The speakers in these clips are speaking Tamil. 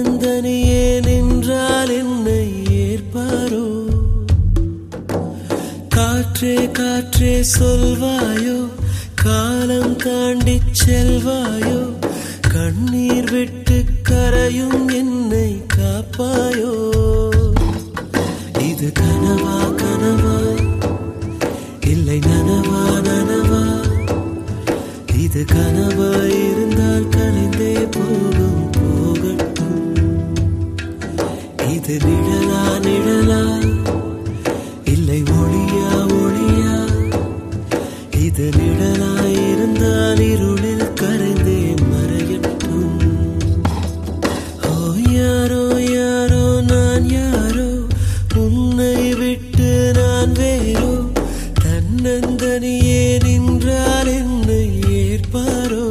தன்னந்தனியே நின்றால் என்னை ஏற்பாரோ? காற்றே காற்றே சொல்வாயோ, காலம் தாண்டி செல்வாயோ, கண்ணீர் விட்டு கரையும் என்னை காப்பாயோ? இது கனவா கனவா, இல்லை நனவா நனவா? இது கனவா இருந்தால் கலைந்தே போகும் போகட்டும். இது நிழலா நிழலா, இல்லை ஒளியா ஒளியா? இது நிழலா இருந்தால் இருளில் கரைந்தே மறையட்டும். ஓ யாரோ யாரோ நான் யாரோ, உன்னை விட்டு நான் வேறோ? தன்னந்தனியே நின்றால் என்னை ஏற்பாரோ?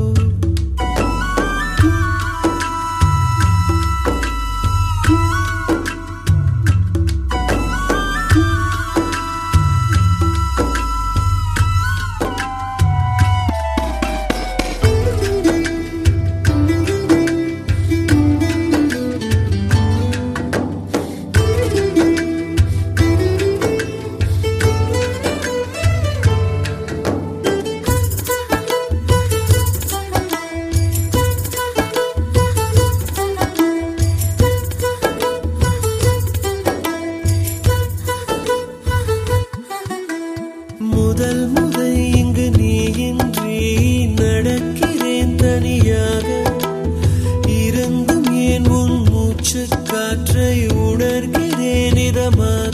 முதல் முறை இங்கு நீயின்றி நடக்கிறேன் தனியாக. இருந்தும் ஏன் உன் மூச்சு காற்றை உணர்கிறேன் இதமாக.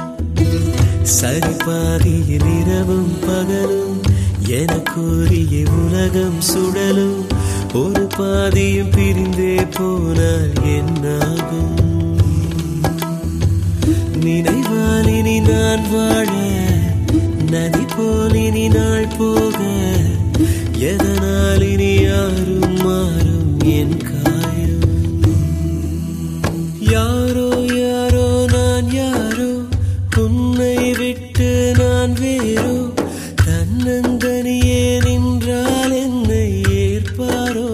சரிபாகியில் இரவும் பகலும் எனக்குரிய உலகம் சுடலும். ஒரு பாதியும் பிரிந்தே போனால் என்னாகும்? நினைவால் இனி நான் வாழ, நதி போல் இனி நாள் போக, எதனால் இனி யாரும் மாறும் என் காயம்? யாரோ யாரோ நான் யாரோ, உன்னை விட்டு நான் வேறோ? தன்னந்தனியே நின்றால் என்னை ஏற்பாரோ?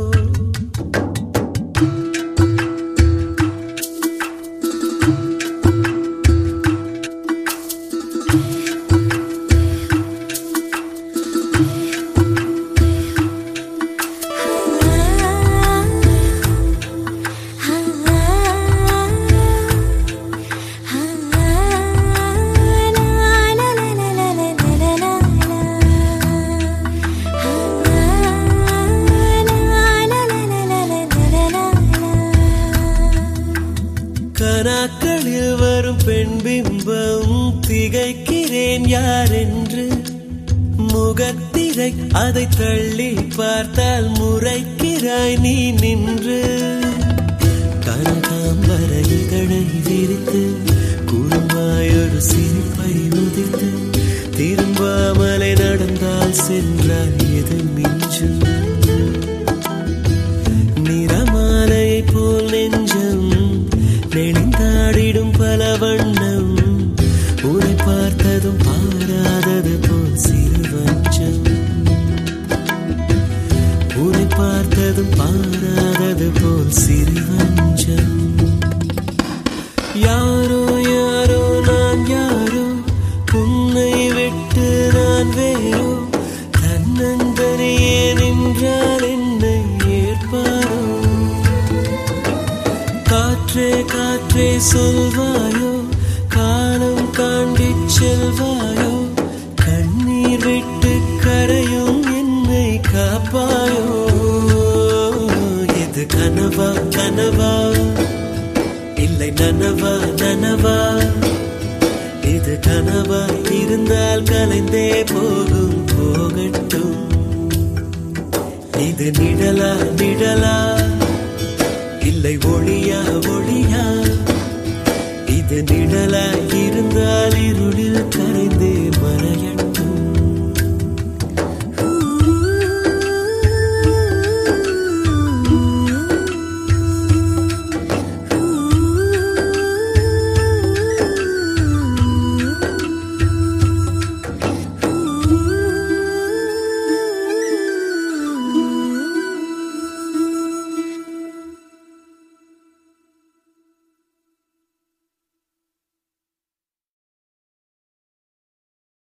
கனாக்களில் வரும் பெண் பிம்பம் திகைக்கிறேன் யாரென்று. முகத்திரை அதை தள்ளி பார்த்தால் முறைக்கிறாய் நீ நின்று. கனகாம்பர இதழை விரித்து குறும்பாயொரு சிரிப்பை உதிர்த்து, திரும்பாமலை நடந்தால் சென்றால் எது மிஞ்சும்? நிறமாலையை போல் நெஞ்சம் நெளிந்தாடிடும் பல வண்ணம். உன்னை பார்த்ததும் பாராதது போல் சிறு வஞ்சம். உன்னை பார்த்ததும் பாராதது போல் சிறு வஞ்சம். யாரோ யாரோ நான் யாரோ, உன்னை விட்டு நான் வேறோ? தன்னந்தனியே நின்றால் என்னை ஏற்பாரோ? காற்றே காற்றே சொல்வாயோ, காலம் தாண்டி செல்வாயோ, கண்ணீர் விட்டு கரையும் என்னை காப்பாயோ? இது கனவா கனவா, இல்லை நனவா நனவா? இது கனவா இருந்தால் கலைந்தே போகும் போகட்டும். இது நிழலா நிழலா, இல்லை ஒளியா ஒளியா? இது நிழலா இருந்தால் இருளில் கரைந்தே மறைய